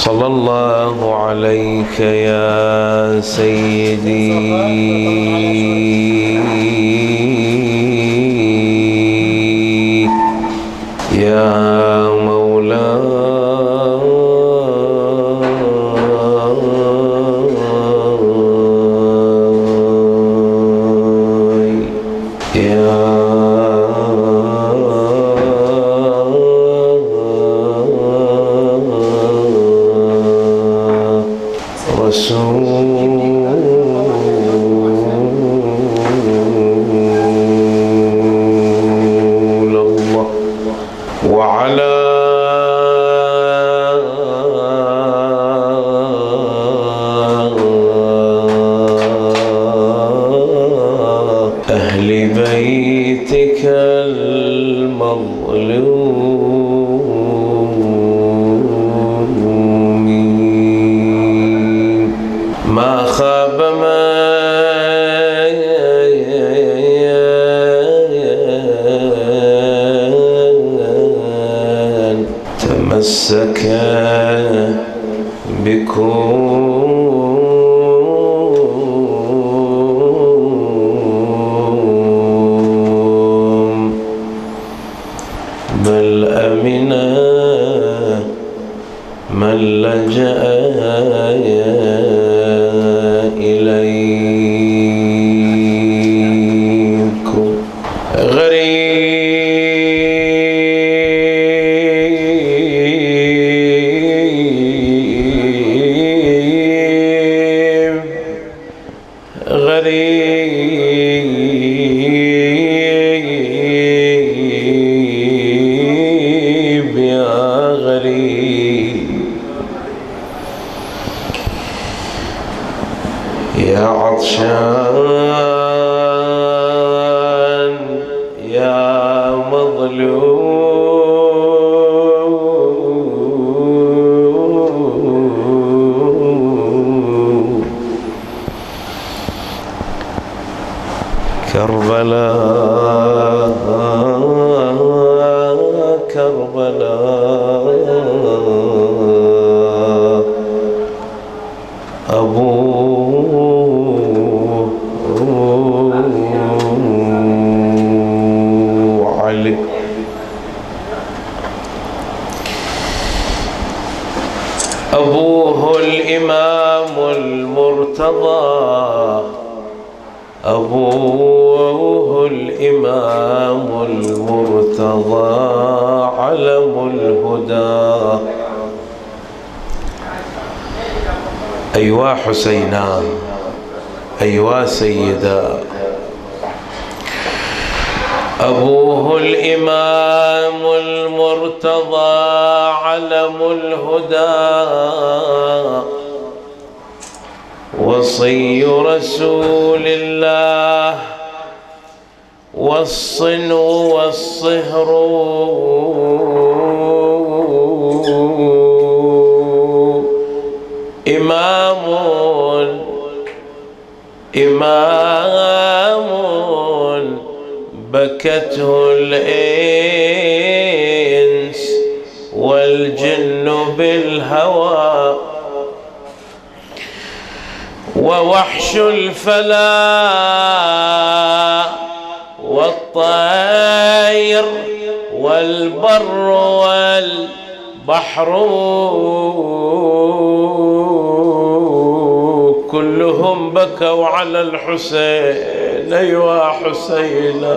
صلى الله عليك يا سيدي يا مولاي يا رسول الله وعلى أهل بيتك المظلومين ما خاب من تمسك بكم بل أمن من لجأ إليكم غريب يا غريب يا عطشان يا مظلوم كربلاء كربلاء أبو علي أبوه الإمام المرتضى أبوه الإمام المرتضى علم الهدى أيوا حسينا أيوا سيدا أبوه الإمام المرتضى علم الهدى وصي رسول الله والصنو والصهر إمام بكته الإنس والجن بالهوى ووحش الفلا والطير والبر والبحر كلهم بكوا على الحسين أيوا حسين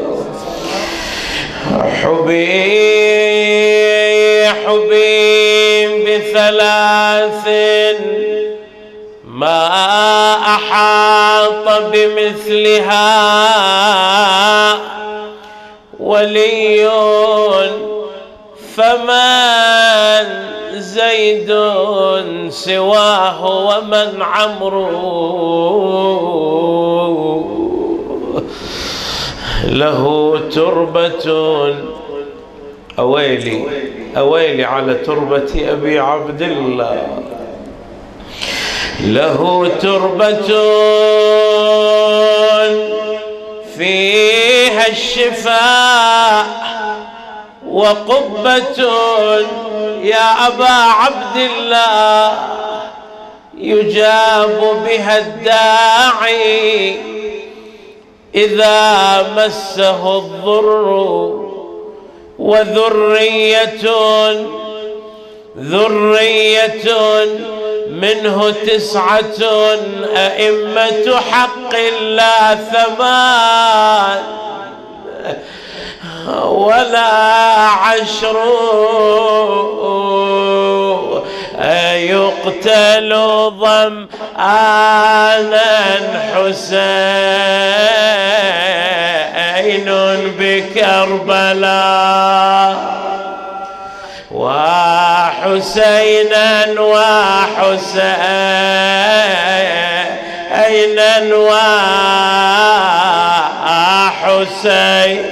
حبيب بثلاث ما أحاط بمثلها ولي فمن زيد سواه ومن عمرو له تربة أويلي أويلي على تربة أبي عبد الله له تربة فيها الشفاء وقبة يا أبا عبد الله يجاب بها الداعي إذا مسه الضر، وذرية منه 9 أئمة حق لا 8 ولا 10 يقتل ظمآنا حسين بكربلاء، وحسينا وحسين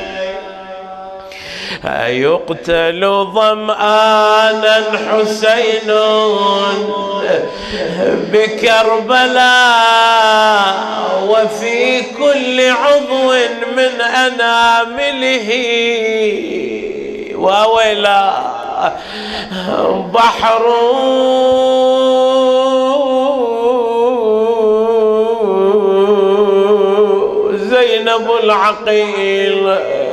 يقتل ظمآنا حسين بكربلاء، وفي كل عضو من أنامله وويلا بحر زينب العقيل.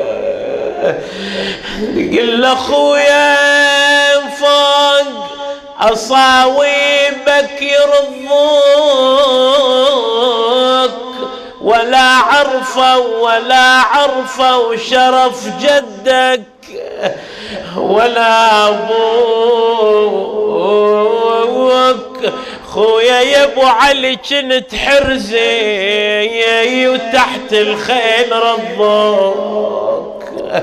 قل اخويا فوق اصاويبك يرضوك، ولا عرفوا شرف جدك ولا ابوك. خويا يا ابو علي كنت حرزي وتحت الخيل رضوك،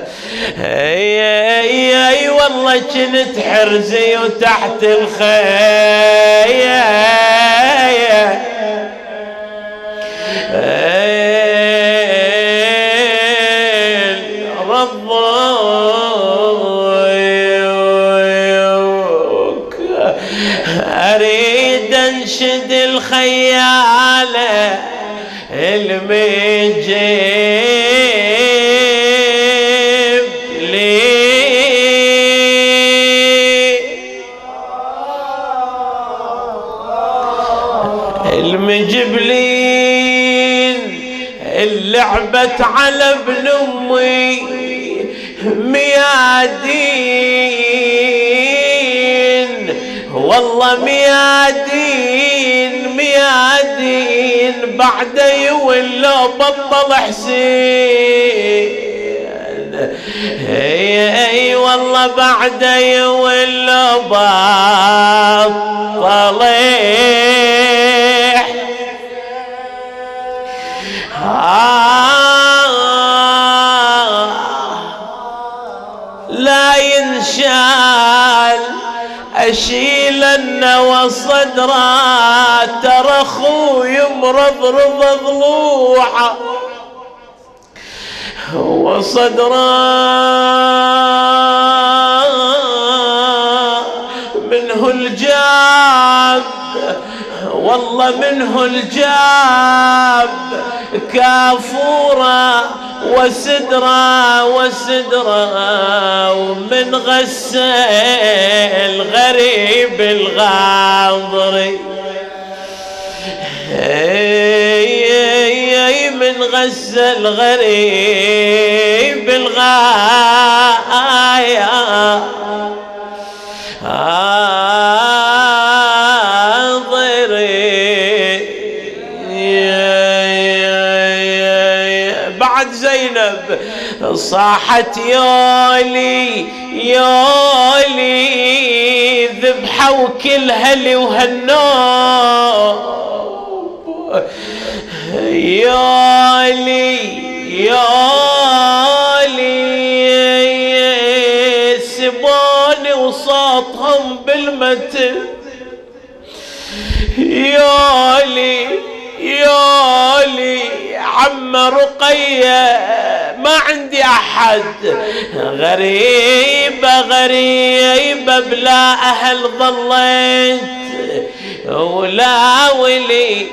اي والله كنت حرزي وتحت الخيل رضوك. اريد انشد الخياله المجيب لي المجبلين اللعبت على ابن امي ميادين، والله ميادين بعد يولوا بطل حسين، اي والله بعد يولوا بطل لا ينشال اشيلن وصدره، ترى اخوي مرض ضلوعه وصدره منه الجاب، والله منه الجاب كافورة وسدرة ومن غسل غريب الغاضري، من غسل غريب بعد زينب صاحت يولي ذبحوا كل هلي وهالنوم، يولي سبوني وصوتهم بالمتن، يولي عم رقية ما عندي أحد، غريبة بلا أهل ظليت، ولا ولي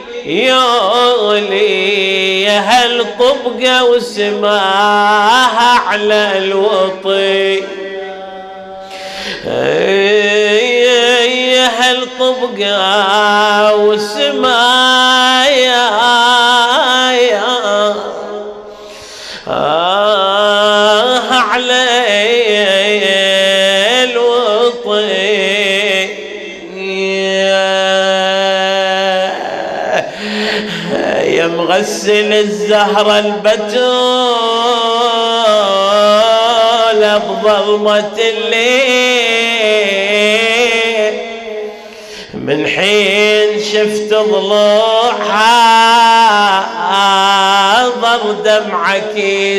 يولي أهل طبقة وسماها على الوطي. هل طبقة والسمايا علي الوطي يا مغسل الزهرة البتول بظلمة الليل من حين شفت ضلوعها ضر دمعك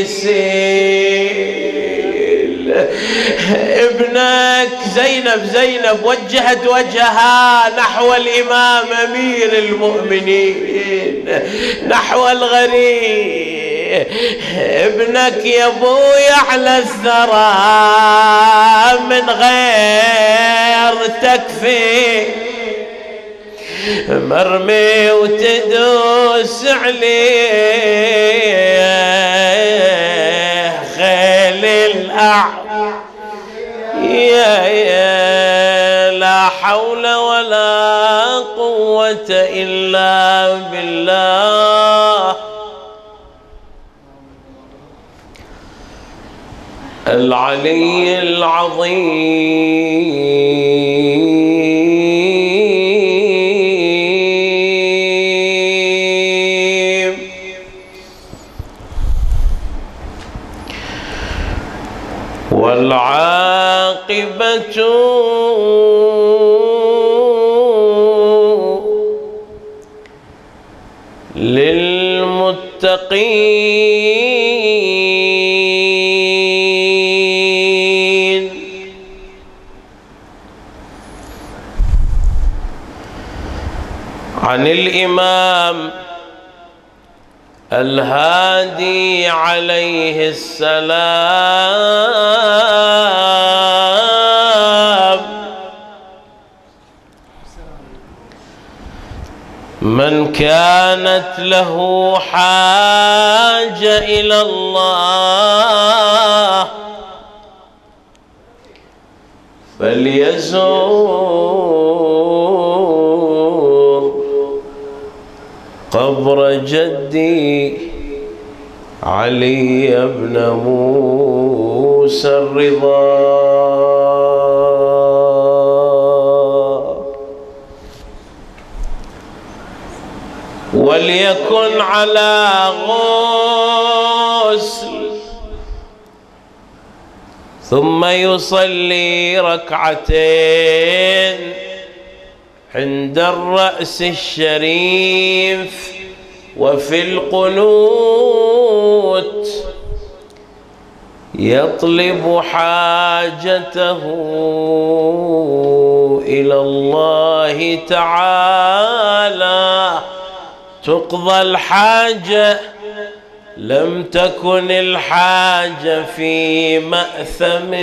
يسيل. ابنك زينب وجهت وجهها نحو الإمام أمير المؤمنين نحو الغريب. ابنك يا ابوي على الثرى من غير تكفي مرمي وتدوس عليه خيل يا لا حول ولا قوة إلا بالله العلي العظيم. والعاقبة للمتقين. عن الإمام الهادي عليه السلام من كانت له حاجة إلى الله فليزور قبر جدي علي بن موسى الرضا. وليكن على غسل ثم يصلي ركعتين عند الرأس الشريف وفي القنوت يطلب حاجته إلى الله تعالى. تقضى الحاجة لم تكن الحاجة في مأثم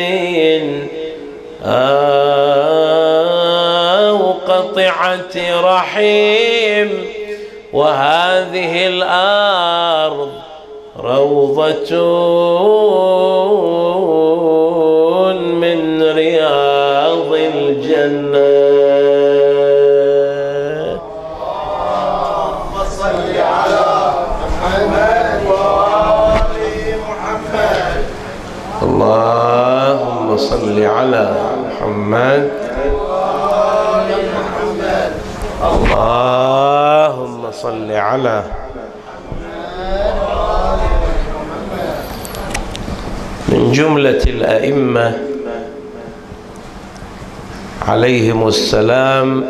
أو قطعة رحم. وهذه الأرض روضة من رياض الجنة. اللهم صل على محمد. اللهم صل على من جملة الأئمة عليهم السلام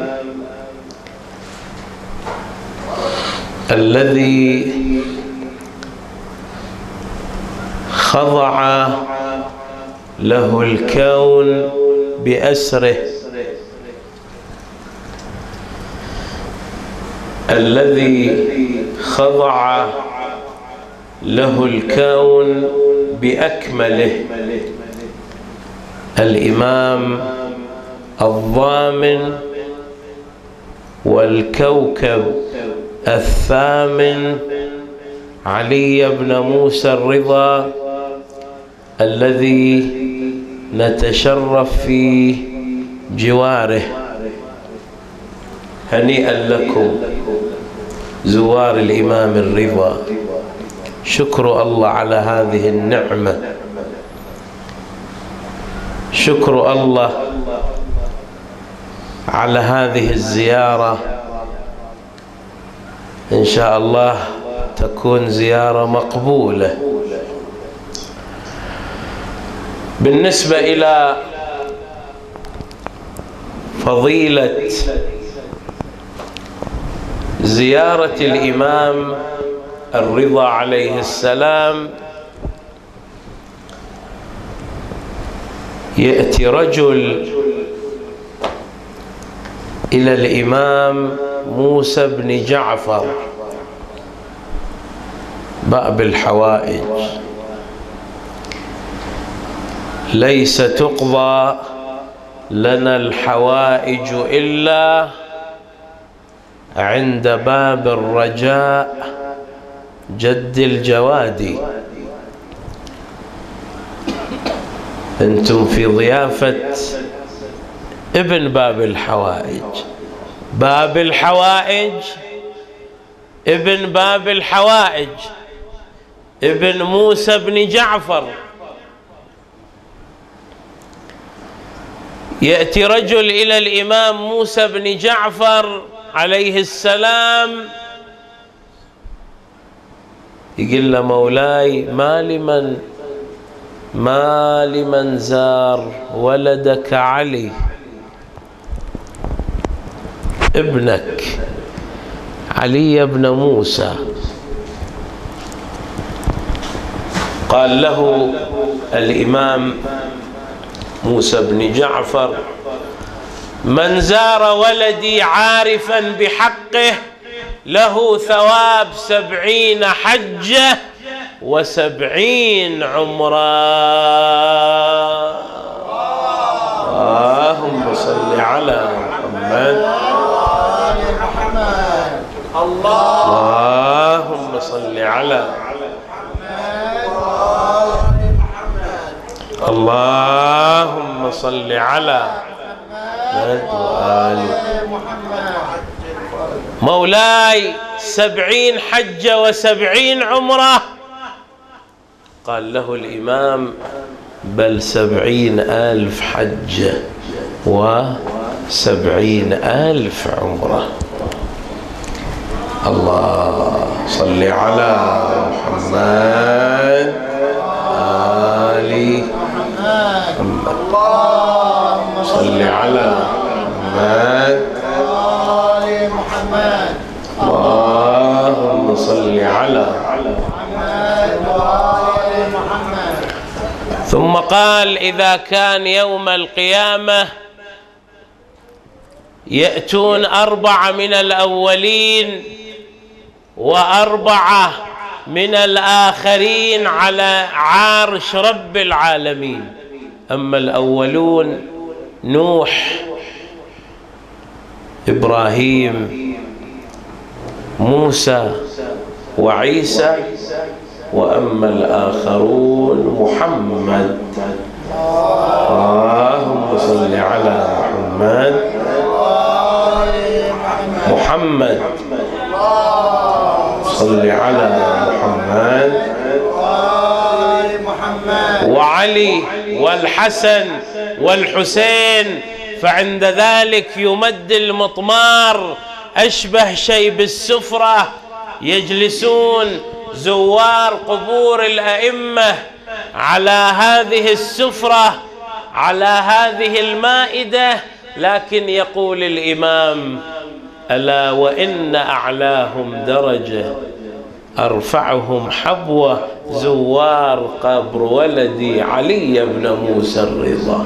الذي خضع له الكون بأسره، الذي خضع له الكون بأكمله، الإمام الضامن والكوكب الثامن علي بن موسى الرضا، الذي نتشرف في جواره. هنيئا لكم زوار الإمام الرضا. شكر الله على هذه النعمة، شكر الله على هذه الزيارة. إن شاء الله تكون زيارة مقبولة. بالنسبة إلى فضيلة زيارة الإمام الرضا عليه السلام، يأتي رجل إلى الإمام موسى بن جعفر باب الحوائج: ليس تقضى لنا الحوائج إلا عند باب الرجاء جد الجواد. أنتم في ضيافة ابن باب الحوائج، باب الحوائج، ابن باب الحوائج، ابن موسى بن جعفر. يأتي رجل إلى الإمام موسى بن جعفر عليه السلام يقول له: مولاي، ما لمن زار ولدك علي ابنك علي بن موسى. قال له الإمام موسى بن جعفر: من زار ولدي عارفا بحقه له ثواب 70 حجة و70 عمرة. اللهم صل على محمد. اللهم صل على اللهم صل على مولاي 70 حجة و70 عمرة. قال له الإمام: بل 70,000 حجة و70,000 عمرة. الله صل على محمد آل محمد. اللهم صل على محمد آل محمد. اللهم صل على محمد وآل محمد. ثم قال: إذا كان يوم القيامة يأتون 4 من الأولين و4 من الآخرين على عرش رب العالمين. أما الأولون نوح، إبراهيم، موسى وعيسى، وأما الآخرون محمد. اللهم صل على محمد. محمد صل على محمد وعلي والحسن والحسين. فعند ذلك يمد المطمار أشبه شيء بالسفرة، يجلسون زوار قبور الأئمة على هذه السفرة، على هذه المائدة. لكن يقول الإمام: ألا وإن أعلاهم درجة أرفعهم حبوة زوار قبر ولدي علي بن موسى الرضا.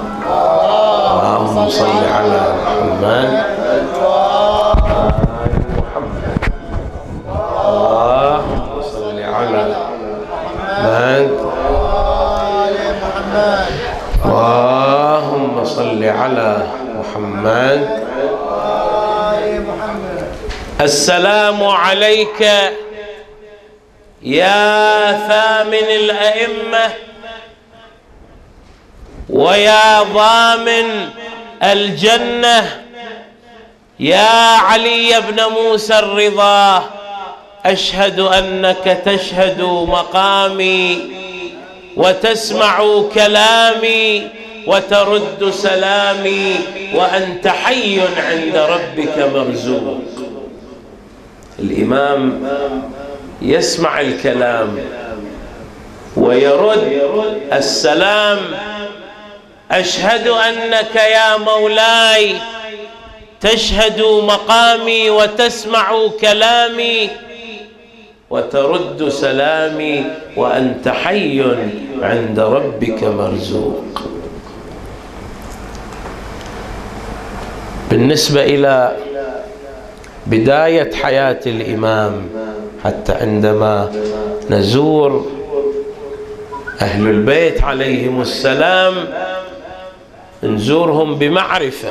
اللهم صل على محمد. اللهم صل على محمد. اللهم صل على محمد. السلام عليك يا ثامن الأئمة ويا ضامن الجنة يا علي بن موسى الرضا، أشهد أنك تشهد مقامي وتسمع كلامي وترد سلامي، وأنت حي عند ربك مرزوق. الإمام يسمع الكلام ويرد السلام. أشهد أنك يا مولاي تشهد مقامي وتسمع كلامي وترد سلامي، وأنت حي عند ربك مرزوق. بالنسبة إلى بداية حياة الإمام، حتى عندما نزور أهل البيت عليهم السلام نزورهم بمعرفة.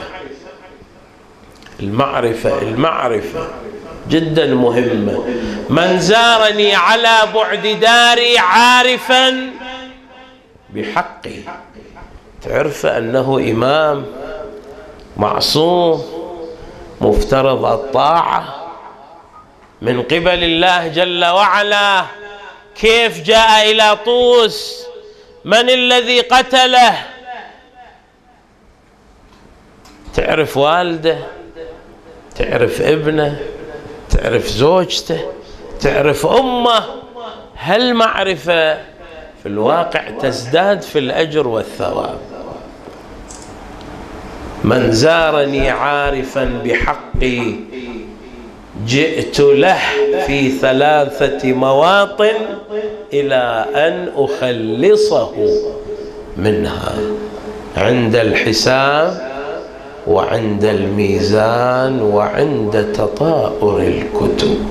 المعرفة جدا مهمة. من زارني على بعد داري عارفا بحقه، تعرف أنه إمام معصوم مفترض الطاعة من قبل الله جل وعلا. كيف جاء إلى طوس؟ من الذي قتله؟ تعرف والده، تعرف ابنه، تعرف زوجته، تعرف أمه. هالمعرفة في الواقع تزداد في الأجر والثواب. من زارني عارفا بحقي جئت له في 3 مواطن إلى أن أخلصه منها، عند الحساب وعند الميزان وعند تطاؤر الكتب.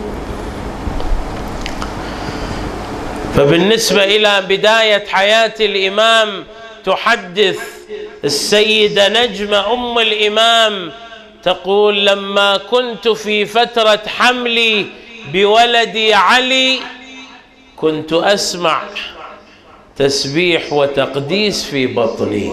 فبالنسبة إلى بداية حياة الإمام تحدث السيدة نجمة أم الإمام تقول: لما كنت في فترة حملي بولدي علي كنت أسمع تسبيح وتقديس في بطني.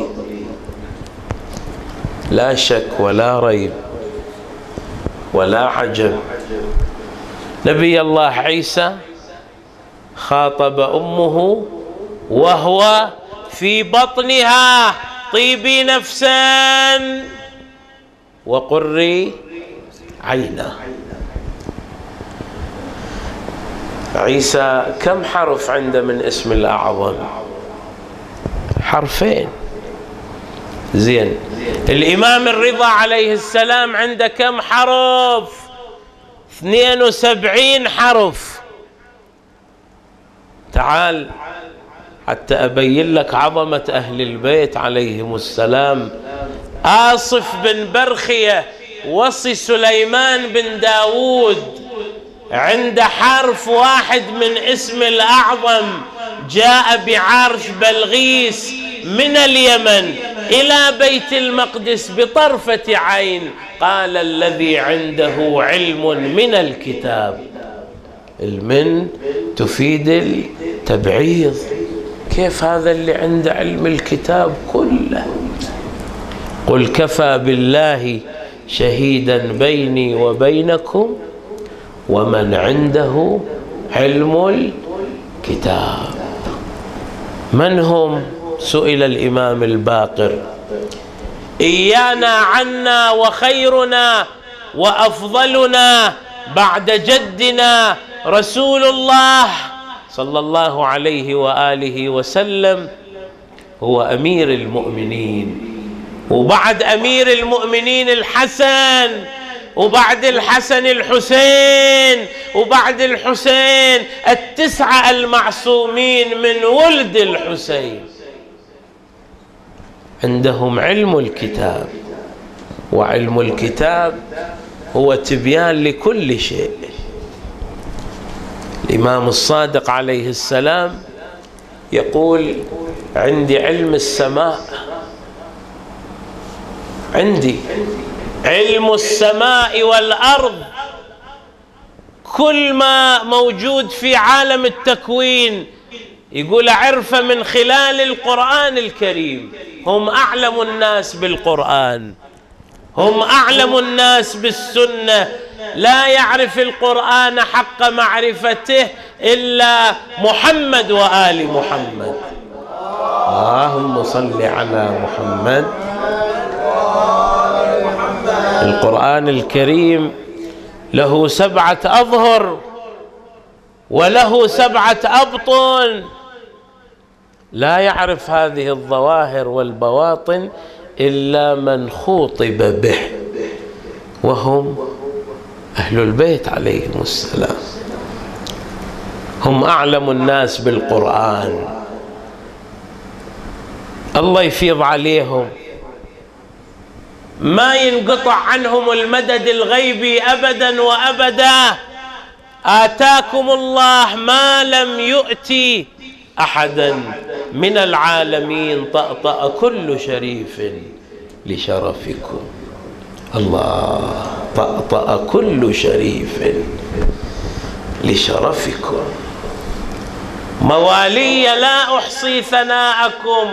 لا شك ولا ريب ولا عجب، نبي الله عيسى خاطب أمه وهو في بطنها: طيبي نفسا وقري عينا. عيسى كم حرف عنده من اسم الأعظم؟ حرفين. زين، الإمام الرضا عليه السلام عنده كم حرف؟ 72 حرف. تعال حتى أبين لك عظمة أهل البيت عليهم السلام. آصف بن برخية وصي سليمان بن داود عند حرف واحد من اسم الأعظم جاء بعرش بلغيس من اليمن إلى بيت المقدس بطرفة عين. قال: الذي عنده علم من الكتاب. المن تفيد التبعيض. كيف هذا اللي عنده علم الكتاب كله؟ قل كفى بالله شهيدا بيني وبينكم ومن عنده علم الكتاب. من هم؟ سئل الإمام الباقر: إيانا عنا وخيرنا وأفضلنا بعد جدنا رسول الله صلى الله عليه وآله وسلم هو أمير المؤمنين، وبعد أمير المؤمنين الحسن، وبعد الحسن الحسين، وبعد الحسين 9 المعصومين من ولد الحسين. عندهم علم الكتاب، وعلم الكتاب هو تبيان لكل شيء. الإمام الصادق عليه السلام يقول: عندي علم السماء، عندي علم السماء والأرض، كل ما موجود في عالم التكوين يقول عرف من خلال القرآن الكريم. هم أعلم الناس بالقرآن، هم أعلم الناس بالسنة. لا يعرف القرآن حق معرفته إلا محمد وآل محمد. اللهم صل على محمد. القرآن الكريم له 7 أظهر وله 7 أبطن. لا يعرف هذه الظواهر والبواطن إلا من خوطب به، وهم أهل البيت عليهم السلام. هم أعلم الناس بالقرآن. الله يفيض عليهم، ما ينقطع عنهم المدد الغيبي أبدا وأبدا. آتاكم الله ما لم يؤتي أحدا من العالمين، طأطأ كل شريف لشرفكم. الله، طأطأ كل شريف لشرفكم. موالي لا أحصي ثناءكم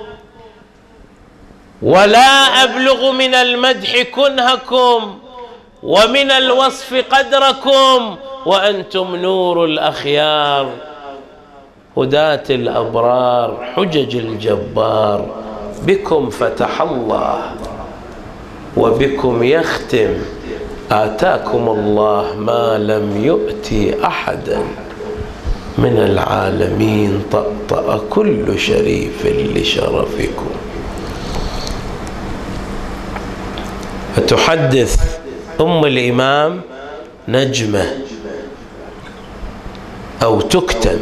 ولا أبلغ من المدح كنهكم ومن الوصف قدركم، وأنتم نور الأخيار هداة الأبرار حجج الجبار. بكم فتح الله وبكم يختم. آتاكم الله ما لم يؤتي أحدا من العالمين، طأطأ كل شريف لشرفكم. فتحدث أم الإمام نجمة أو تكتم،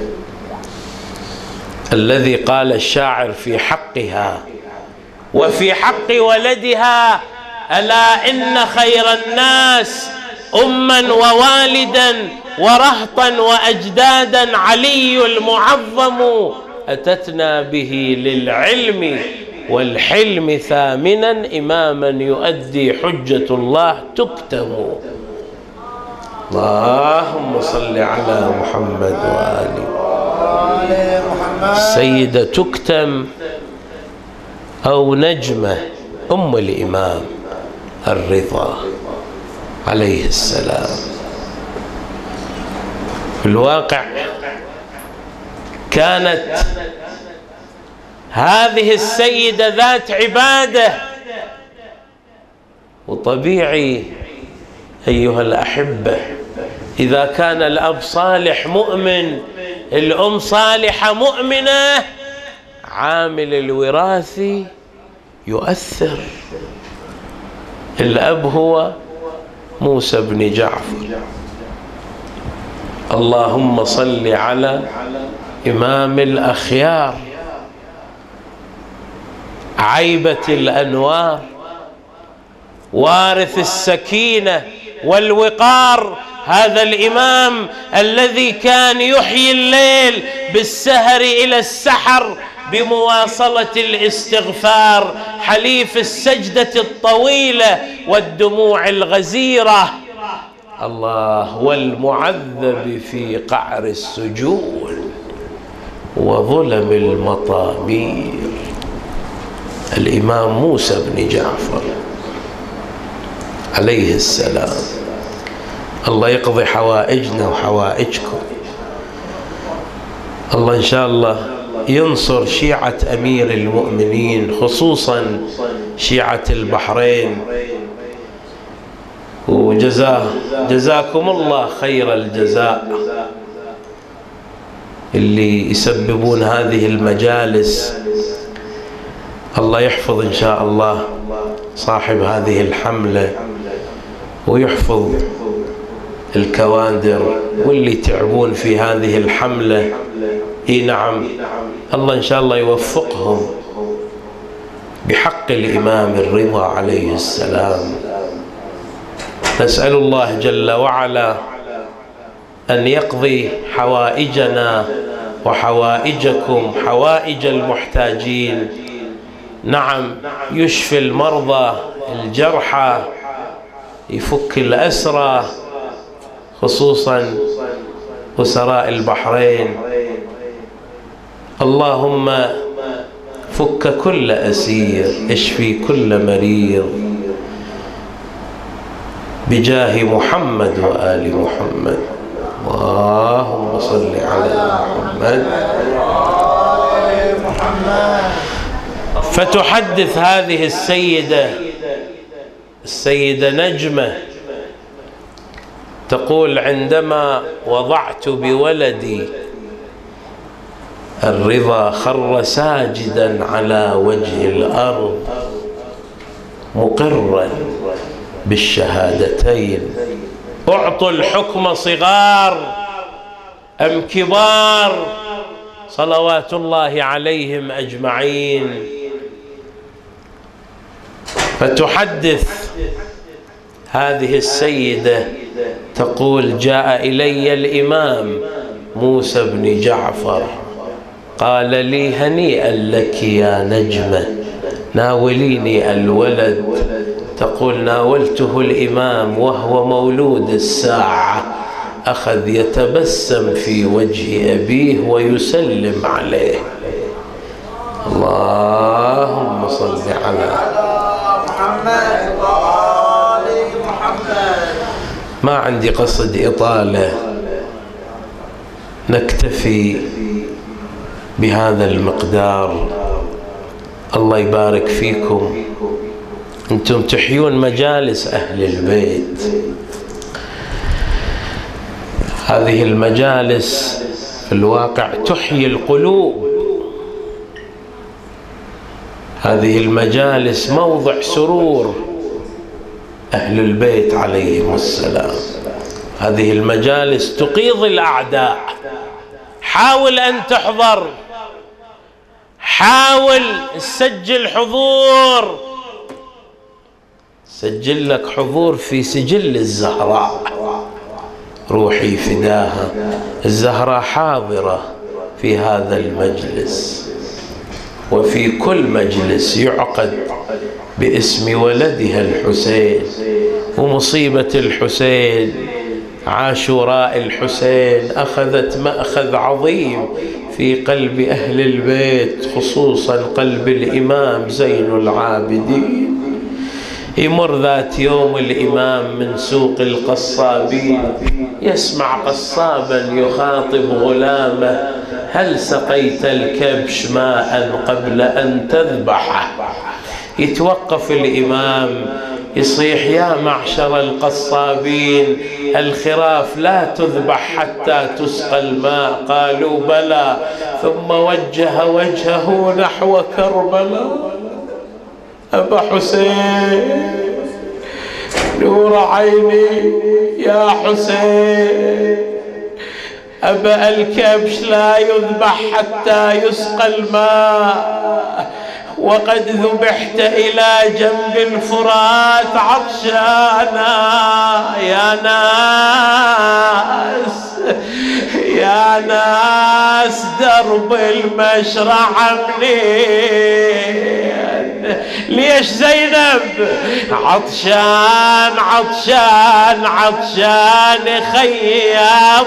الذي قال الشاعر في حقها وفي حق ولدها: ألا إن خير الناس أما ووالدا ورهطا وأجدادا علي المعظم، أتتنا به للعلم والحلم ثامنا، إماما يؤدي حجة الله تكتم. اللهم صل على محمد وآله. السيدة تكتم أو نجمة أم الإمام الرضا عليه السلام. في الواقع كانت هذه السيدة ذات عبادة، وطبيعي أيها الأحبة إذا كان الأب صالح مؤمن، الأم صالحة مؤمنة، عامل الوراثي يؤثر. الأب هو موسى بن جعفر. اللهم صل على إمام الأخيار، عيبة الأنوار، وارث السكينة والوقار. هذا الإمام الذي كان يحيي الليل بالسهر إلى السحر بمواصلة الاستغفار، حليف السجدة الطويلة والدموع الغزيرة. الله، والمعذب في قعر السجون وظلم المطامير، الإمام موسى بن جعفر عليه السلام. الله يقضي حوائجنا وحوائجكم. الله إن شاء الله ينصر شيعة أمير المؤمنين، خصوصا شيعة البحرين، وجزاكم الله خير الجزاء اللي يسببون هذه المجالس. الله يحفظ إن شاء الله صاحب هذه الحملة، ويحفظ الكوادر واللي تعبون في هذه الحملة. نعم، الله إن شاء الله يوفقهم بحق الإمام الرضا عليه السلام. نسأل الله جل وعلا أن يقضي حوائجنا وحوائجكم، حوائج المحتاجين. نعم، يشفي المرضى الجرحى، يفك الأسرى، خصوصا أسراء البحرين اللهم فك كل أسير، اشفي كل مريض، بجاه محمد وآل محمد. اللهم صل على محمد. فتحدث هذه السيدة نجمة تقول: عندما وضعت بولدي الرضا خر ساجدا على وجه الأرض مقرا بالشهادتين. أعطوا الحكم صغار أم كبار صلوات الله عليهم أجمعين. فتحدث هذه السيدة تقول: جاء إلي الإمام موسى بن جعفر قال لي: هنيئا لك يا نجمة، ناوليني الولد. تقول: ناولته الإمام وهو مولود الساعة، أخذ يتبسم في وجه أبيه ويسلم عليه. اللهم صل على محمد. ما عندي قصد إطالة، نكتفي بهذا المقدار. الله يبارك فيكم، أنتم تحيون مجالس أهل البيت. هذه المجالس في الواقع تحيي القلوب. هذه المجالس موضع سرور أهل البيت عليهم السلام. هذه المجالس تقيض الأعداء. حاول أن تحضر، حاول تسجل حضور، سجل لك حضور في سجل الزهراء، روحي فداها. الزهراء حاضرة في هذا المجلس وفي كل مجلس يعقد باسم ولدها الحسين، ومصيبة الحسين، عاشوراء الحسين أخذت مأخذ عظيم في قلب أهل البيت، خصوصا قلب الإمام زين العابدين. يمر ذات يوم الإمام من سوق القصابين، يسمع قصابا يخاطب غلامه: هل سقيت الكبش ماء قبل أن تذبحه؟ يتوقف الإمام يصيح: يا معشر القصابين، الخراف لا تذبح حتى تسقى الماء. قالوا: بلى. ثم وجه وجهه نحو كربلاء: أبا حسين، نور عيني يا حسين، أبا الكبش لا يذبح حتى يسقى الماء، وقد ذبحت إلى جنب الفرات عطشانا. يا ناس يا ناس، درب المشرع منين؟ ليش زينب عطشان عطشان عطشان خي يا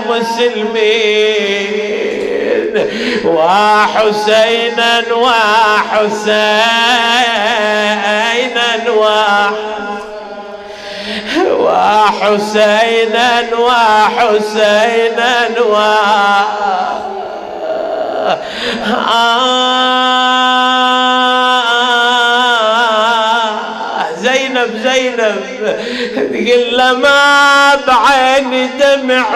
مسلمين، وحسينا وحسينا وحسينا وحسينا زينب تقول له: ما بعيني دمع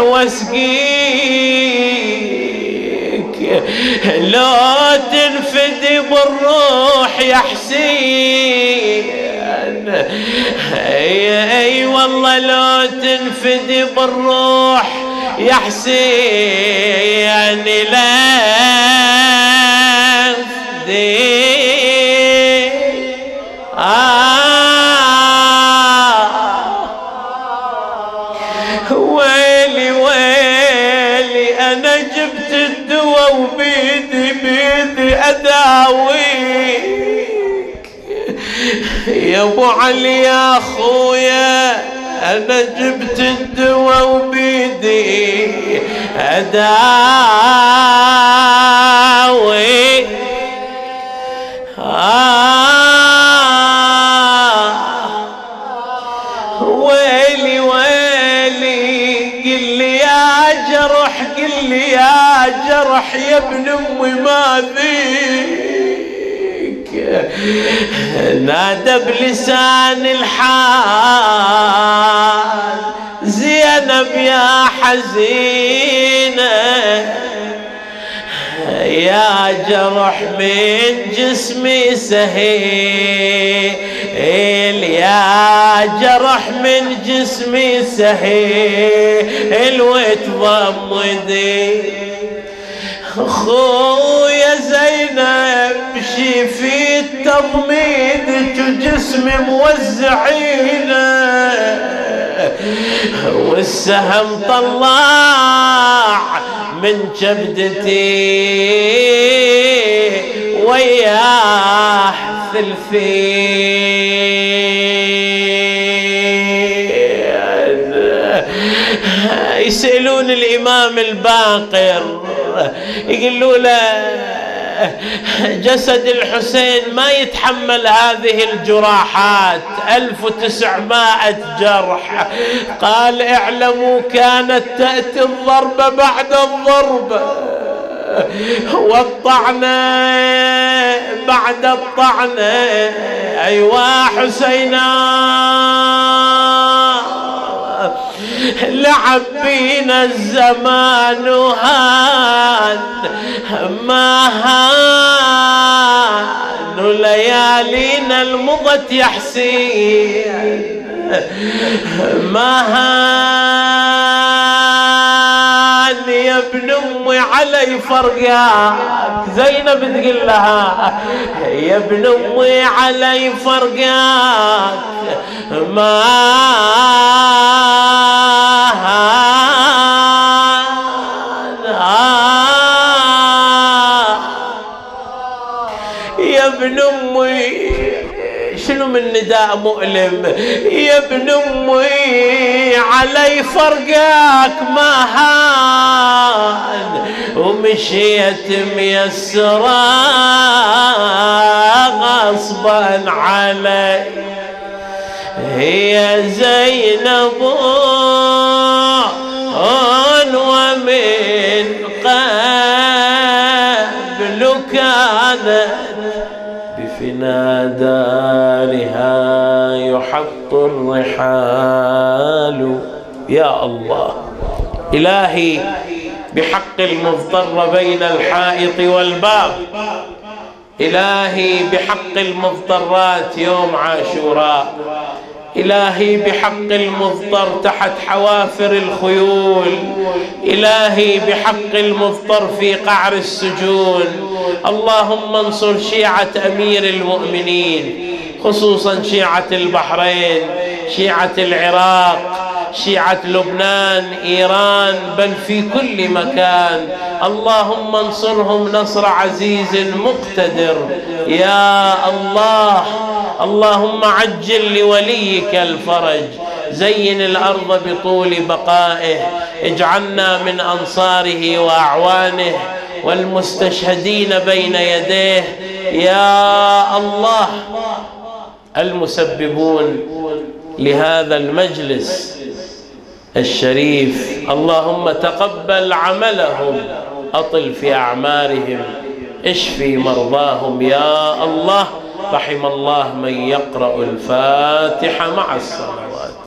واسقيك، لو تنفدي بالروح يا حسين. اي والله لو تنفدي بالروح يا حسين، لا فدي ويلي ويلي، انا جبت الدواء وبيدي اداويك يا ابو علي يا اخويا، انا جبت الدواء وبيدي أداوي ويلي ويلي قل لي يا جرح قل لي يا جرح يا ابن امي ما ذيك نادى بلسان الحال زينب يا حزينة يا جرح من جسمي سهيل يا جرح من جسمي سهيل وتضمدي خويا زينب شيفي التضميد جسمي موزعينه والسهم طلع من كبدتي وياه ثلثين. يسألون الإمام الباقر يقولوا له جسد الحسين ما يتحمل هذه الجراحات 1900 جرح. قال اعلموا كانت تأتي الضربة بعد الضربة والطعنة بعد الطعنة. أيوا حسينا لعب بينا الزمان وهان ما هان ليالينا المضت يا حسين ما هان يا ابن امي علي فرقاك. زينب تقول لها يا ابن امي علي فرقاك ما يا ابن امي. شنو من نداء مؤلم يا ابن امي علي فرقاك ما هان ومشيت ميسرة غصبا علي هي زينب ومن قبل كانت بفنا دارها يحط الرحال. يا الله إلهي بحق المضطر بين الحائط والباب، إلهي بحق المضطرات يوم عاشوراء، إلهي بحق المضطر تحت حوافر الخيول، إلهي بحق المضطر في قعر السجون. اللهم انصر شيعة أمير المؤمنين، خصوصا شيعة البحرين، شيعة العراق، شيعة لبنان، إيران، بل في كل مكان. اللهم انصرهم نصر عزيز مقتدر يا الله. اللهم عجل لوليك الفرج، زين الأرض بطول بقائه، اجعلنا من أنصاره وأعوانه والمستشهدين بين يديه يا الله. المسببون لهذا المجلس الشريف اللهم تقبل عملهم، أطل في أعمارهم، اشفي مرضاهم يا الله. رحم الله من يقرأ الفاتحة مع الصلوات.